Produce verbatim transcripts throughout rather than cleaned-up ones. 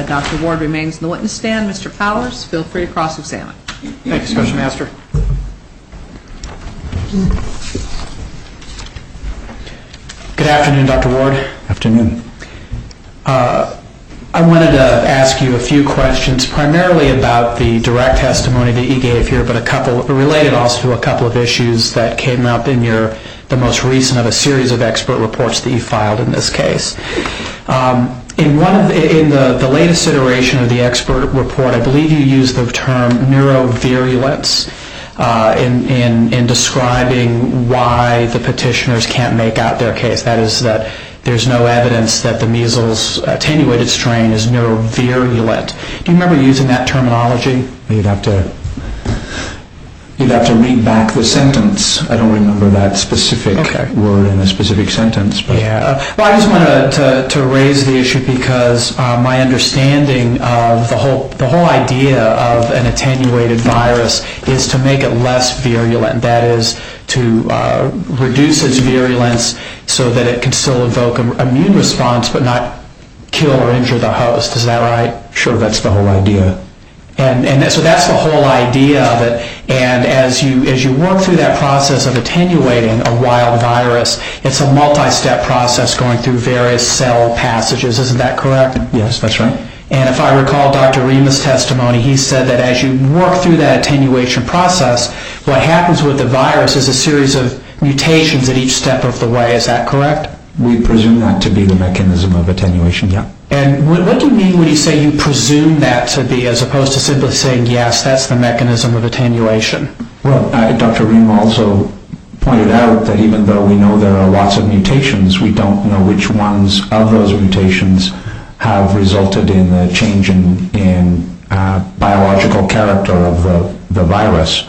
Uh, Doctor Ward remains in the witness stand. Mister Powers, feel free to cross-examine. Thank you, Special Master. Good afternoon, Doctor Ward. Afternoon. Uh, I wanted to ask you a few questions, primarily about the direct testimony that you gave here, but a couple related also to a couple of issues that came up in your the most recent of a series of expert reports that you filed in this case. Um, in one of the, in the, the latest iteration of the expert report, I believe you used the term neurovirulence uh, in, in in describing why the petitioners can't make out their case. That is that there's no evidence that the measles attenuated strain is neurovirulent. Do you remember using that terminology? You'd have to you'd have to read back the sentence. I don't remember that specific okay. word in a specific sentence. But yeah. Well, I just wanted to, to raise the issue because uh, my understanding of the whole the whole idea of an attenuated virus is to make it less virulent. That is, to uh, reduce its virulence so that it can still evoke an immune response but not kill or injure the host. Is that right? Sure, that's the whole idea. And and so that's the whole idea of it. And as you as you work through that process of attenuating a wild virus, it's a multi-step process going through various cell passages. Isn't that correct? Yes, that's right. And if I recall Doctor Rima's testimony, he said that as you work through that attenuation process, what happens with the virus is a series of mutations at each step of the way. Is that correct? We presume that to be the mechanism of attenuation, yeah. And what, what do you mean when you say you presume that to be, as opposed to simply saying, yes, that's the mechanism of attenuation? Well, uh, Doctor Rima also pointed out that even though we know there are lots of mutations, we don't know which ones of those mutations have resulted in the change in, in uh, biological character of the, the virus.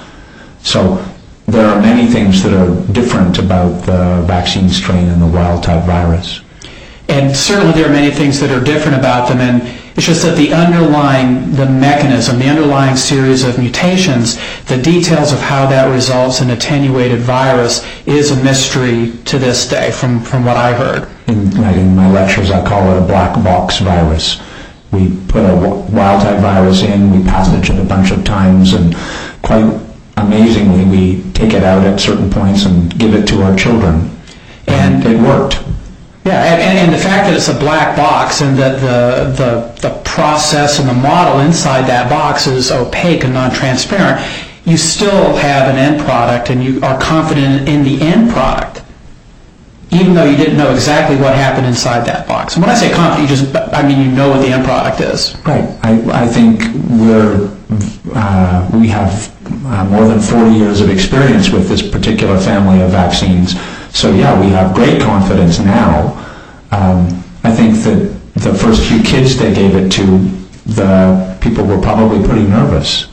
So there are many things that are different about the vaccine strain and the wild-type virus. And certainly there are many things that are different about them, and it's just that the underlying, the mechanism, the underlying series of mutations, the details of how that results in attenuated virus is a mystery to this day, from, from what I heard. In, like in my lectures, I call it a black box virus. We put a wild-type virus in, we passage it a bunch of times, and quite amazingly, we take it out at certain points and give it to our children. And, and it worked. Yeah, and, and the fact that it's a black box and that the, the, the process and the model inside that box is opaque and non-transparent, you still have an end product and you are confident in the end product, even though you didn't know exactly what happened inside that box. And when I say confident, you just, I mean you know what the end product is. Right. I, I think we're, uh, we have uh, more than forty years of experience with this particular family of vaccines. So yeah, we have great confidence now. Um, I think that the first few kids they gave it to, the people were probably pretty nervous.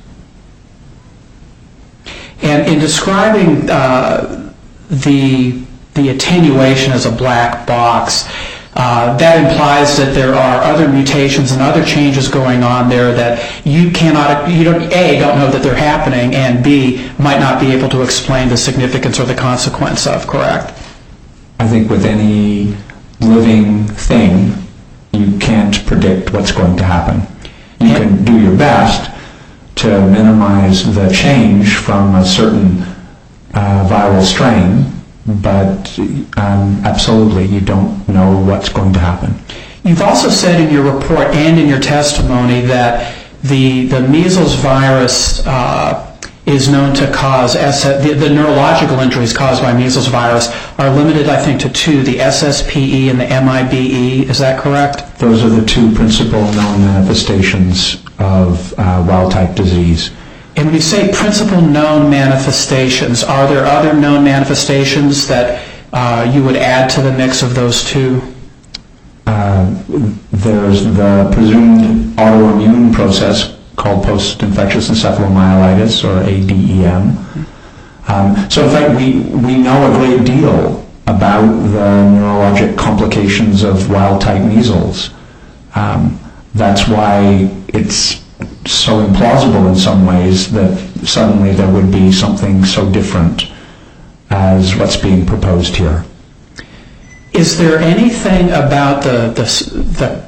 And in describing uh, the the attenuation as a black box, uh, that implies that there are other mutations and other changes going on there that you cannot, you don't, A, don't know that they're happening, and B, might not be able to explain the significance or the consequence of, correct? I think with any living thing, you can't predict what's going to happen. You and, can do your best to minimize the change from a certain uh, viral strain, but um, absolutely you don't know what's going to happen. You've also said in your report and in your testimony that the the measles virus uh, is known to cause, S- the, the neurological injuries caused by measles virus are limited, I think, to two, the S S P E and the M I B E. Is that correct? Those are the two principal known manifestations of uh, wild-type disease. And when you say principal known manifestations, are there other known manifestations that uh, you would add to the mix of those two? Uh, there's the presumed autoimmune process called post-infectious encephalomyelitis, or A D E M. Um, so in fact, we, we know a great deal about the neurologic complications of wild-type measles. Um, that's why it's so implausible in some ways that suddenly there would be something so different as what's being proposed here. Is there anything about the the, the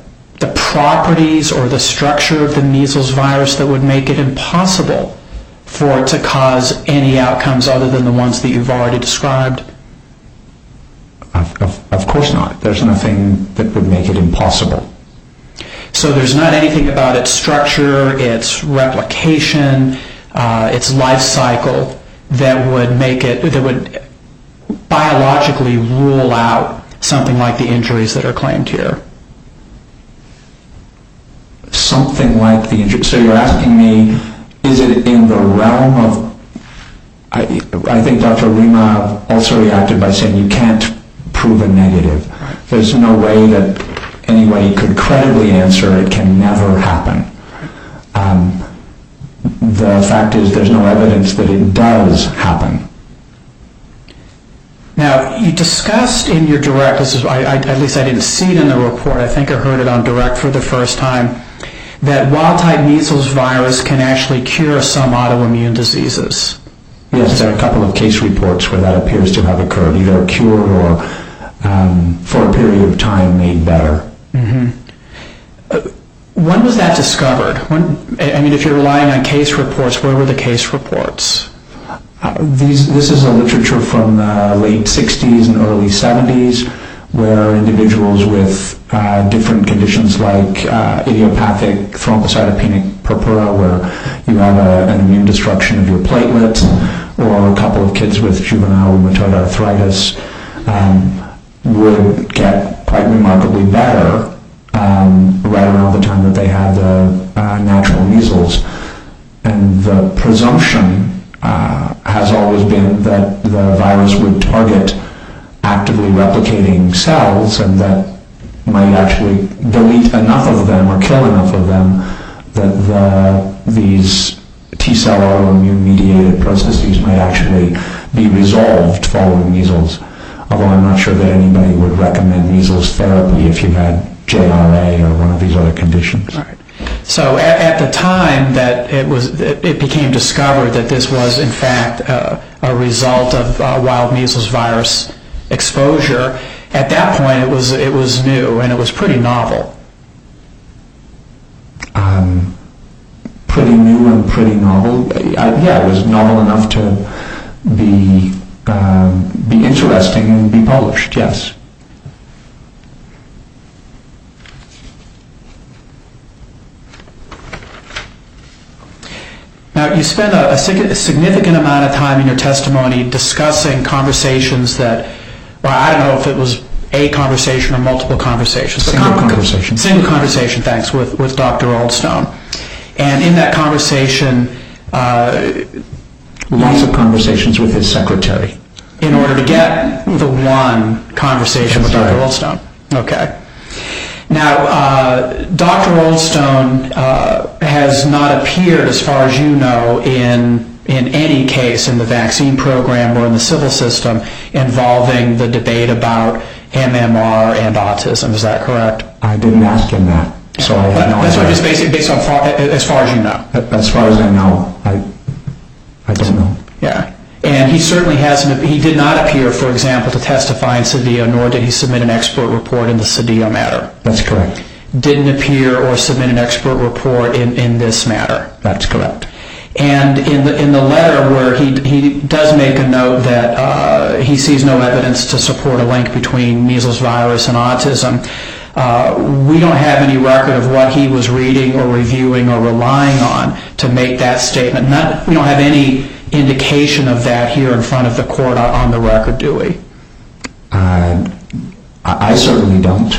the properties or the structure of the measles virus that would make it impossible for it to cause any outcomes other than the ones that you've already described? Of, of, of course not. There's nothing that would make it impossible. So there's not anything about its structure, its replication, uh, its life cycle that would make it, that would biologically rule out something like the injuries that are claimed here? Something like the injury. So you're asking me, is it in the realm of, I, I think Doctor Rima also reacted by saying you can't prove a negative. Right. There's no way that anybody could credibly answer it can never happen. Um, the fact is there's no evidence that it does happen. Now, you discussed in your direct, this is, I, I, at least I didn't see it in the report, I think I heard it on direct for the first time, that wild-type measles virus can actually cure some autoimmune diseases. Yes, there are a couple of case reports where that appears to have occurred, either cured or um, for a period of time made better. Mm-hmm. Uh, when was that discovered? When, I mean, if you're relying on case reports, where were the case reports? Uh, these, this is a literature from the late sixties and early seventies where individuals with uh, different conditions like uh, idiopathic thrombocytopenic purpura, where you have a, an immune destruction of your platelets, or a couple of kids with juvenile rheumatoid arthritis, um, would get quite remarkably better um, right around the time that they had the uh, natural measles. And the presumption uh, has always been that the virus would target actively replicating cells and that might actually delete enough of them or kill enough of them that the, these T-cell autoimmune mediated processes might actually be resolved following measles. Although I'm not sure that anybody would recommend measles therapy if you had J R A or one of these other conditions. Right. So at, at the time that it was, it became discovered that this was in fact uh, a result of uh, wild measles virus exposure, at that point it was it was new and it was pretty novel. Um, pretty new and pretty novel. I, yeah, it was novel enough to be um, be interesting and be published. Yes. Now, you spend a, a significant amount of time in your testimony discussing conversations that, well, I don't know if it was a conversation or multiple conversations. Single con- conversation. Single conversation, thanks, with, with Doctor Oldstone. And in that conversation... Uh, Lots of conversations with his secretary. In order to get the one conversation with Doctor Oldstone. Okay. Now, uh, Doctor Oldstone uh, has not appeared, as far as you know, in in any case in the vaccine program or in the civil system involving the debate about M M R and autism. Is that correct? I didn't ask him that, so I have no That's idea. what just basically based on far, as far as you know. As far as I know, I I don't know. Yeah. And he certainly hasn't, he did not appear, for example, to testify in Cedillo, nor did he submit an expert report in the Cedillo matter. That's correct. Didn't appear or submit an expert report in, in this matter. That's correct. And in the in the letter where he he does make a note that uh, he sees no evidence to support a link between measles virus and autism, uh, we don't have any record of what he was reading or reviewing or relying on to make that statement. Not, we don't have any indication of that here in front of the court on the record, do we? Uh, I certainly don't.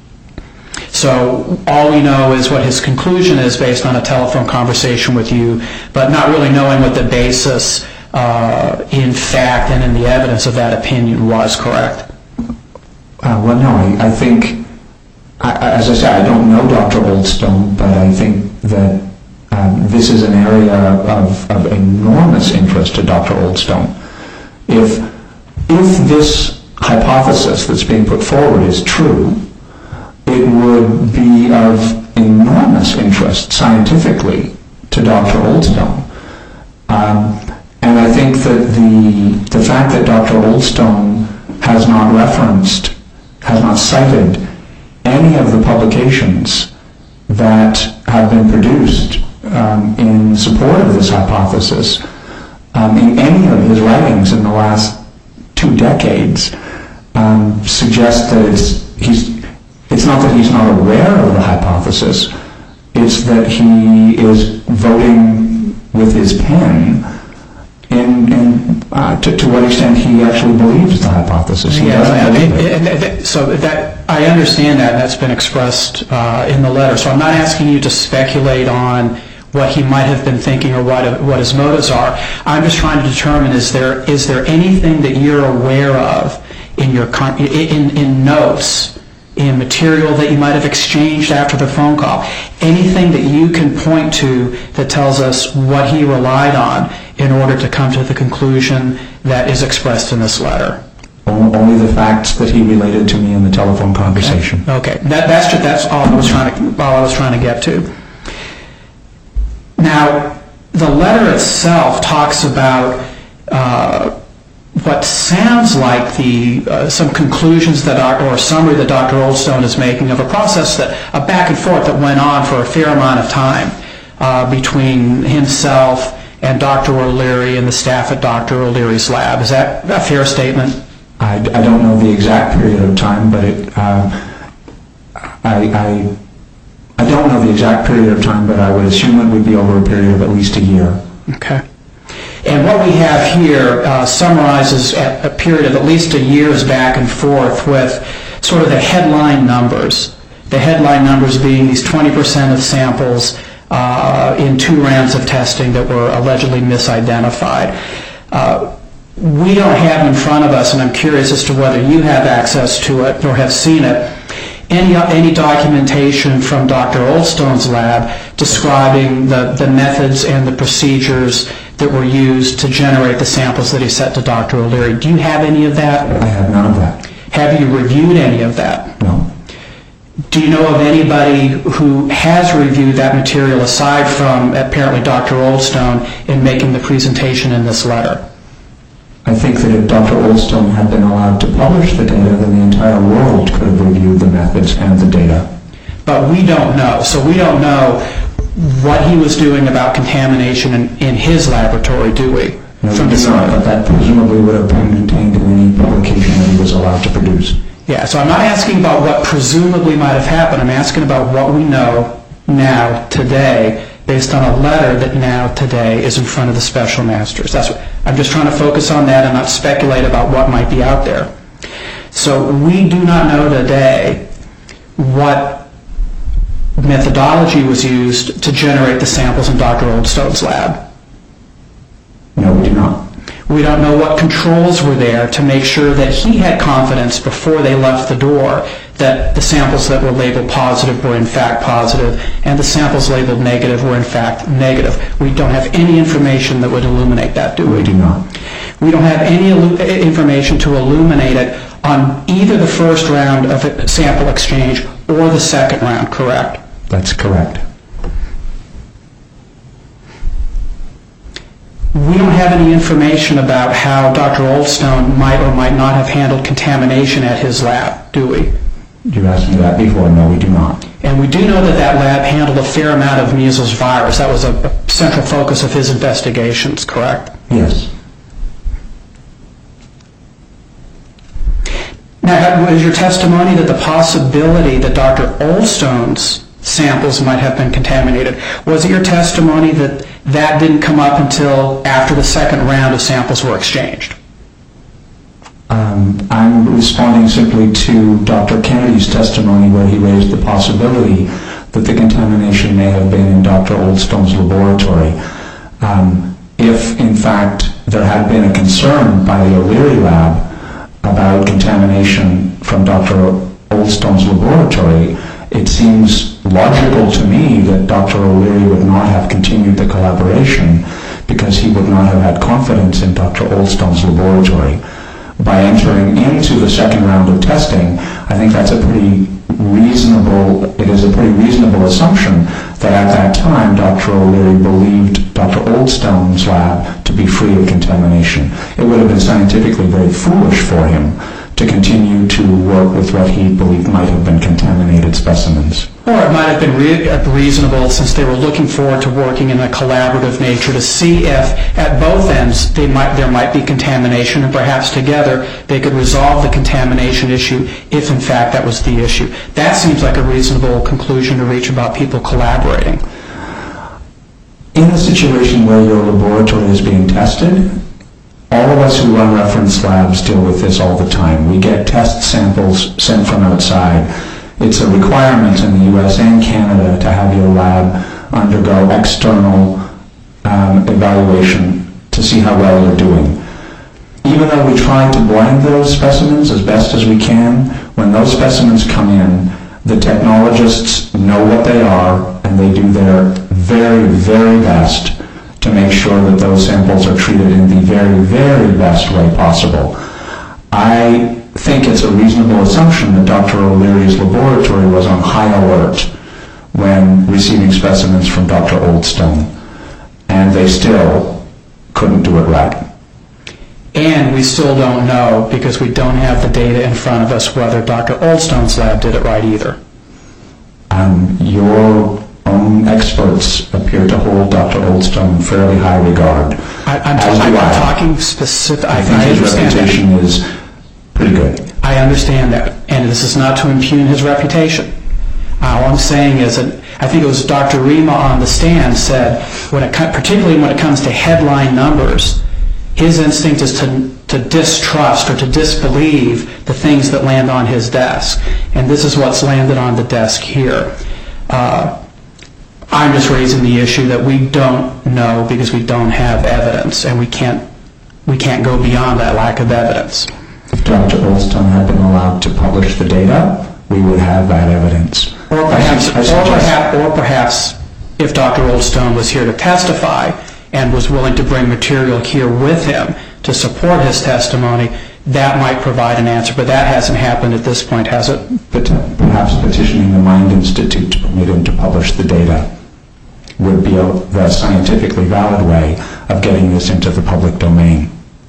So all we know is what his conclusion is based on a telephone conversation with you, but not really knowing what the basis uh, in fact and in the evidence of that opinion was, correct? Uh, well, no, I, I think, I, as I said, I don't know Doctor Oldstone, but I think that Um, this is an area of, of enormous interest to Doctor Oldstone. If, if this hypothesis that's being put forward is true, it would be of enormous interest scientifically to Doctor Oldstone. Um, and I think that the, the fact that Doctor Oldstone has not referenced, has not cited any of the publications that have been produced um, in support of this hypothesis um, in any of his writings in the last two decades um, suggest that it's he's it's not that he's not aware of the hypothesis, it's that he is voting with his pen in, in uh, to, to what extent he actually believes the hypothesis. He Yes, doesn't believe it. and- and- and- so that, I understand that, and that's been expressed uh, in the letter. So I'm not asking you to speculate on what he might have been thinking or what what his motives are. I'm just trying to determine, is there is there anything that you're aware of in your con- in in notes, in material that you might have exchanged after the phone call, anything that you can point to that tells us what he relied on in order to come to the conclusion that is expressed in this letter? Only the facts that he related to me in the telephone conversation. Okay, that, that's just, that's all I was trying to all I was trying to get to. Now, the letter itself talks about uh, what sounds like the uh, some conclusions that are, or a summary that Doctor Oldstone is making of a process that a back and forth that went on for a fair amount of time uh, between himself and Doctor O'Leary and the staff at Doctor O'Leary's lab. Is that a fair statement? I, I don't know the exact period of time, but it, uh, I, I, I don't know the exact period of time, but I would assume it would be over a period of at least a year. Okay. And what we have here uh, summarizes a, a period of at least a year's back and forth with sort of the headline numbers. The headline numbers being these twenty percent of samples uh, in two rounds of testing that were allegedly misidentified. Uh, we don't have in front of us, and I'm curious as to whether you have access to it or have seen it, any any documentation from Doctor Oldstone's lab describing the, the methods and the procedures that were used to generate the samples that he sent to Doctor O'Leary. Do you have any of that? I have none of that. Have you reviewed any of that? No. Do you know of anybody who has reviewed that material aside from apparently Doctor Oldstone in making the presentation in this letter? I think that if Doctor Oldstone had been allowed to publish the data, then the entire world could have reviewed the methods and the data. But we don't know. So we don't know what he was doing about contamination in, in his laboratory, do we? No, From we the do not, but that presumably would have been contained in any publication that he was allowed to produce. Yeah, so I'm not asking about what presumably might have happened. I'm asking about what we know now, today, based on a letter that now, today, is in front of the special masters. That's what, I'm just trying to focus on that and not speculate about what might be out there. So we do not know today what methodology was used to generate the samples in Doctor Oldstone's lab. No, we do not. We don't know what controls were there to make sure that he had confidence before they left the door that the samples that were labeled positive were in fact positive and the samples labeled negative were in fact negative. We don't have any information that would illuminate that, do we? We do not. We don't have any illu- information to illuminate it on either the first round of sample exchange or the second round, correct? That's correct. We don't have any information about how Doctor Oldstone might or might not have handled contamination at his lab, do we? You asked me that before. No, we do not. And we do know that that lab handled a fair amount of measles virus. That was a, a central focus of his investigations, correct? Yes. Now, was your testimony that the possibility that Doctor Oldstone's samples might have been contaminated, was it your testimony that that didn't come up until after the second round of samples were exchanged? Um, I'm responding simply to Doctor Kennedy's testimony where he raised the possibility that the contamination may have been in Doctor Oldstone's laboratory. Um, if, in fact, there had been a concern by the O'Leary lab about contamination from Doctor Oldstone's laboratory, it seems logical to me that Doctor O'Leary would not have continued the collaboration because he would not have had confidence in Doctor Oldstone's laboratory. By entering into the second round of testing, I think that's a pretty reasonable, it is a pretty reasonable assumption that at that time Doctor O'Leary believed Doctor Oldstone's lab to be free of contamination. It would have been scientifically very foolish for him to to continue to work with what he believed might have been contaminated specimens. Or it might have been re- reasonable, since they were looking forward to working in a collaborative nature, to see if at both ends they might, there might be contamination, and perhaps together they could resolve the contamination issue if in fact that was the issue. That seems like a reasonable conclusion to reach about people collaborating. In a situation where your laboratory is being tested, all of us who run reference labs deal with this all the time. We get test samples sent from outside. It's a requirement in the U S and Canada to have your lab undergo external um, evaluation to see how well you're doing. Even though we try to blind those specimens as best as we can, when those specimens come in, the technologists know what they are, and they do their very, very best to make sure that those samples are treated in the very, very best way possible. I think it's a reasonable assumption that Doctor O'Leary's laboratory was on high alert when receiving specimens from Doctor Oldstone, and they still couldn't do it right. And we still don't know, because we don't have the data in front of us, whether Doctor Oldstone's lab did it right either. Um, your own experts appear to hold Doctor Oldstone in fairly high regard. I, I'm, as I'm do I. talking specific. I I, think I his understand reputation that. is pretty good. I understand that, and this is not to impugn his reputation. All I'm saying is that I think it was Doctor Rima on the stand said, when it, particularly when it comes to headline numbers, his instinct is to, to distrust or to disbelieve the things that land on his desk. And this is what's landed on the desk here. Uh, I'm just raising the issue that we don't know because we don't have evidence, and we can't, we can't go beyond that lack of evidence. If Doctor Oldstone had been allowed to publish the data, we would have that evidence. Or perhaps, I, I or, perhaps, or perhaps if Doctor Oldstone was here to testify and was willing to bring material here with him to support his testimony, that might provide an answer. But that hasn't happened at this point, has it? But perhaps petitioning the Mind Institute to permit him to publish the data would be a, the scientifically valid way of getting this into the public domain.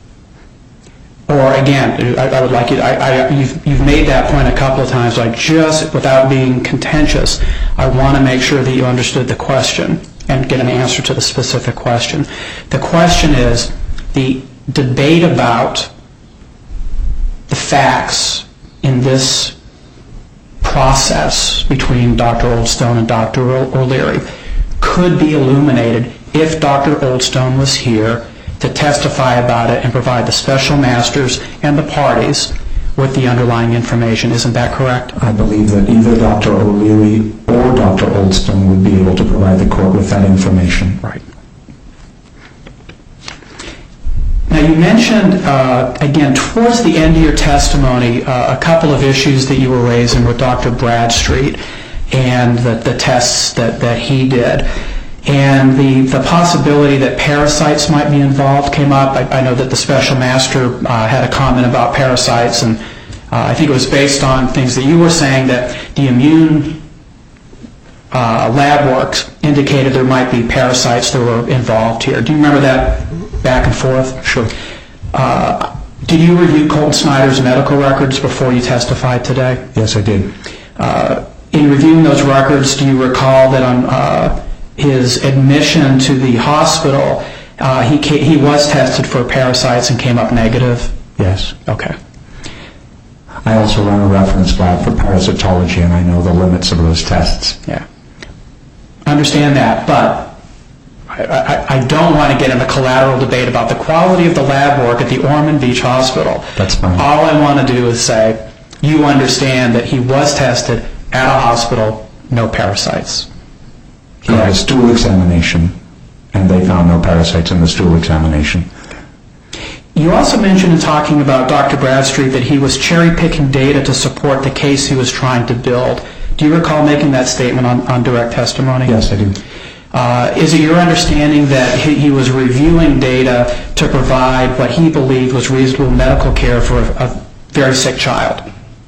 Or again, I, I would like you. I, I, you've, you've made that point a couple of times. I just, without being contentious, I want to make sure that you understood the question and get an answer to the specific question. The question is the debate about the facts in this process between Doctor Oldstone and Doctor O'Leary could be illuminated if Doctor Oldstone was here to testify about it and provide the special masters and the parties with the underlying information. Isn't that correct? I believe that either Doctor O'Leary or Doctor Oldstone would be able to provide the court with that information. Right. Now, you mentioned, uh, again, towards the end of your testimony, uh, a couple of issues that you were raising with Doctor Bradstreet and the, the tests that, that he did. And the, the possibility that parasites might be involved came up. I, I know that the special master uh, had a comment about parasites, and uh, I think it was based on things that you were saying, that the immune uh, lab works indicated there might be parasites that were involved here. Do you remember that back and forth? Sure. Uh, did you review Colt Snyder's medical records before you testified today? Yes, I did. Uh, in reviewing those records, do you recall that on uh, his admission to the hospital, uh, he ca- he was tested for parasites and came up negative? Yes. Okay. I also run a reference lab for parasitology, and I know the limits of those tests. Yeah. I understand that, but I, I, I don't want to get in a collateral debate about the quality of the lab work at the Ormond Beach Hospital. That's fine. All I want to do is say, you understand that he was tested at a hospital, no parasites. He had a stool examination, and they found no parasites in the stool examination. You also mentioned in talking about Doctor Bradstreet that he was cherry-picking data to support the case he was trying to build. Do you recall making that statement on, on direct testimony? Yes, I do. Uh, is it your understanding that he, he was reviewing data to provide what he believed was reasonable medical care for a, a very sick child?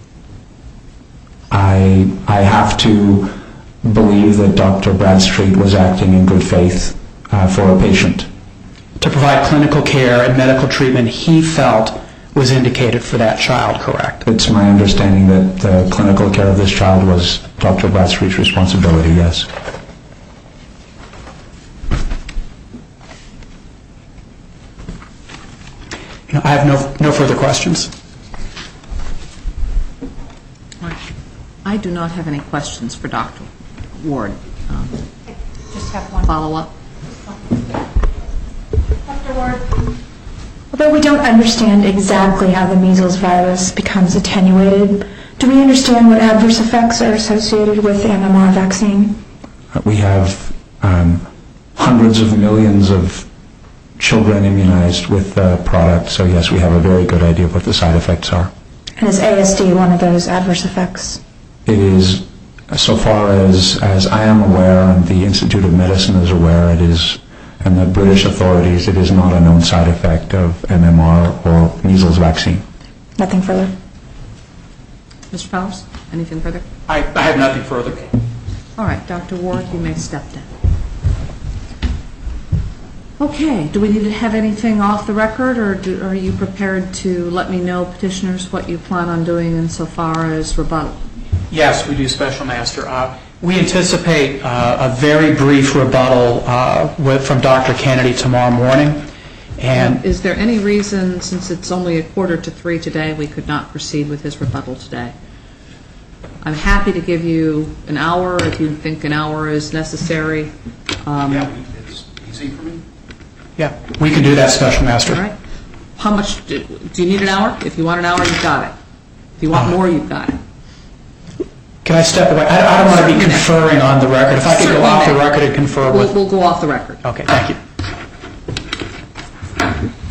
I, I have to believe that Doctor Bradstreet was acting in good faith uh, for a patient. To provide clinical care and medical treatment he felt was indicated for that child, correct? It's my understanding that the clinical care of this child was Doctor Bradstreet's responsibility, yes. You know, I have no, no further questions. I do not have any questions for Doctor Ward. Um, Just have one. Follow up? Doctor Ward, although we don't understand exactly how the measles virus becomes attenuated, do we understand what adverse effects are associated with the M M R vaccine? We have um, hundreds of millions of children immunized with the product, so yes, we have a very good idea of what the side effects are. And is A S D one of those adverse effects? It is, so far as, as I am aware, and the Institute of Medicine is aware, it is, and the British authorities, it is not a known side effect of M M R or measles vaccine. Nothing further. Mister Powers, anything further? I, I have nothing further. All right, Doctor Ward, you may step down. Okay, do we need to have anything off the record, or do, are you prepared to let me know, petitioners, what you plan on doing insofar as rebuttal? Yes, we do, Special Master. Uh, we anticipate uh, a very brief rebuttal uh, with, from Doctor Kennedy tomorrow morning. And Is there any reason, since it's only a quarter to three today, we could not proceed with his rebuttal today? I'm happy to give you an hour if you think an hour is necessary. Um, Yeah, it's easy for me. yeah, we can do that, Special Master. All right. How much, do, do you need an hour? If you want an hour, you've got it. If you want more, you've got it. Can I step away? I, I don't want to be conferring on the record. If I could go Certainly off the may. record and confer We'll, with... we'll go off the record. Okay, thank you.